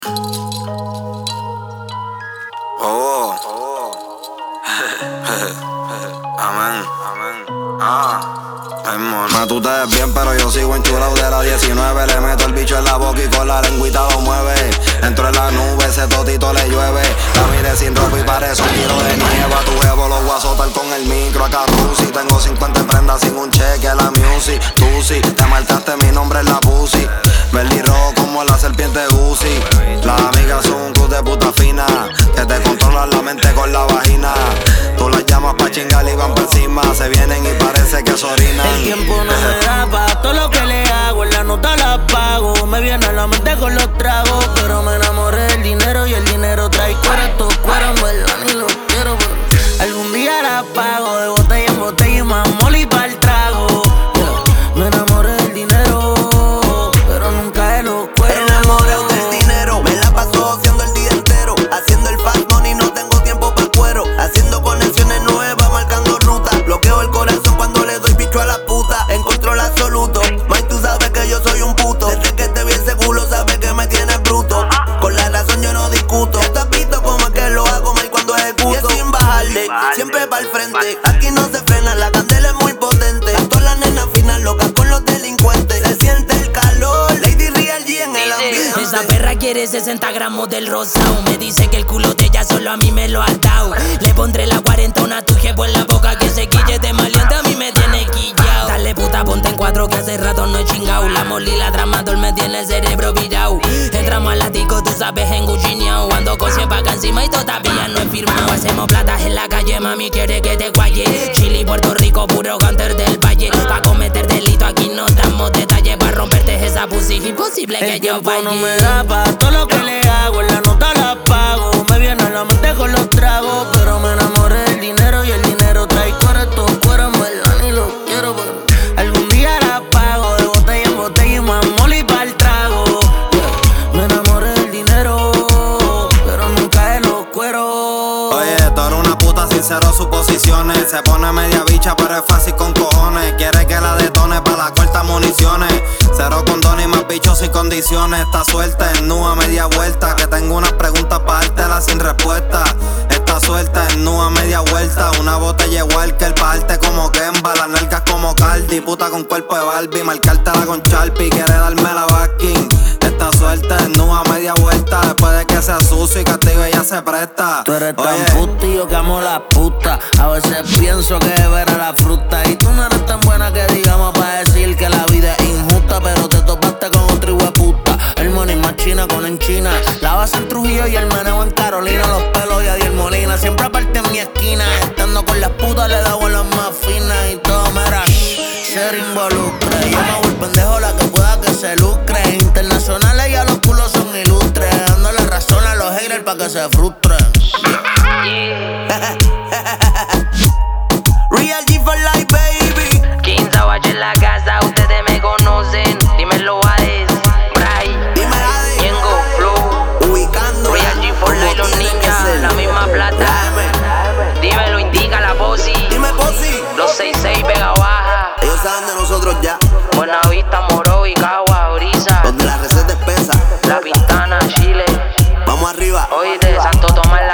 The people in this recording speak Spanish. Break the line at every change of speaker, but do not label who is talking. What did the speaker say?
Oh, amén, amén. Tú te ves bien, pero yo sigo enchulado de la 19. Le meto el bicho en la boca y con la lengüita lo mueve. Entro en la nube, ese totito le llueve. La mire sin ropa y parece un kilo de nieve. A tu huevo lo voy a azotar con el micro. Acá Rusi, tengo 50 prendas sin un cheque. La music, tú sí, te marcaste mi nombre en la pussy. Verde y rojo como la serpiente Gucci. Las amigas son un cruz de puta fina, que te controlan la mente con la vagina. Tú las llamas pa' chingar y van por encima. Se vienen y parece que se orinan.
El tiempo no me da pa' todo lo que le hago. En la nota la pago. Me viene a la mente con los tragos. Pero me enamoré del dinero y el dinero trae cuero. Estos cueros en verdad ni los quiero, pero algún día la pago. De botella en botella y más molly pa'l trago. Me enamoré del dinero, pero nunca de los cueros.
Enamorado del dinero, me la paso haciendo el día entero. Haciendo el fast money, no tengo tiempo para cuero. Haciendo conexiones nuevas, marcando rutas. Bloqueo el corazón cuando le doy bicho a la puta. En control absoluto, Mike, tú sabes que yo soy un puto. Desde que te vi ese culo, sabes que me tienes bruto. Con la razón yo no discuto. Ya te has visto como es que lo hago, Mike, cuando ejecuto. Y sin bajarle, siempre pa'l frente. Aquí no se frena, la candela es muy potente. A todas las nenas finas locas con los delincuentes. Se siente el calor, Lady Real G en el ambiente.
Esa perra quiere 60 gramos del rosao. Me dice que el culo de ella solo a mí me lo ha dado. Le pondré la 40 una tu jevo en la boca. Que se quille de maleante a mí me tiene quillao. Dale puta, ponte en cuatro que hace rato no he chingao. La molí, la tramador me tiene el cerebro virao. Entramos al látigo, tú sabes, enguchineao. Ando cosien pa' acá encima y todavía no he firmado. Hacemos platas en la calle, mami quiere que te guaye. Chile, Puerto Rico, puro canter del valle. Pa' cometer delito aquí no damos detalles. Pa' romperte esa pussy, imposible que yo falle. No me da pa' todo lo que le hago. En la nota la pago. Me viene a la mente con los tragos. Pero me enamoré del dinero y el dinero trae cuero. Estos cueros en verdad ni los quiero, pero algún día la pago. De botella en botella y más molly pa'l trago. Me enamoré del dinero, pero nunca de los cueros.
Oye, tú eres una puta, sincero suposiciones. Se pone media bicha, pero es fácil con cojones. Quiere que la detone pa' la corta municiones. Cero condones y más bichos sin condiciones. Está suelta, desnuda, media vuelta. Que tengo unas preguntas pa' dártelas sin respuesta. Está suelta, desnuda, media vuelta. Una botella igual que el pa' darte como Kemba. Las nalgas como Cardi, puta con cuerpo de Barbie. Marcártela con Sharpie, quiere darme la backing. Está suelta, desnuda, media vuelta. Después de que sea sucio y castigo ella se presta.
Tú eres tan puta y yo que amo la puta. A veces pienso que es ver a la fruta. Y tú no eres tan buena que digamos pa' decir que la vida es injusta. Pero te topaste con otro hijueputa. El money más china con en China. La base en Trujillo y el meneo en Carolina. Los pelos y Adiel Molina. Siempre aparte en mi esquina. Estando con las putas le da las más finas. Y todo mera ser involucre. Yo me hago el pendejo la que pueda que se lucre. Internacionales ya los culos son ilustres. Dándole razón a los haters pa' que se frustren.
Real G for life, baby.
15 Savage en la casa, ustedes me conocen. Dímelo, Hades, Bray,
Dime Hades,
Ñengo, Flow,
ubicando
Real G for life, los niñas, la misma plata. Dímelo, indica la posi.
Dime Posi.
Los 66 Vega Baja.
Ellos saben de nosotros ya.
Buenavista, Moro y Cagua, Brisa.
Donde la receta es espesa.
La Pintana, Chile.
Vamos arriba.
Hoy de Santo Tomás.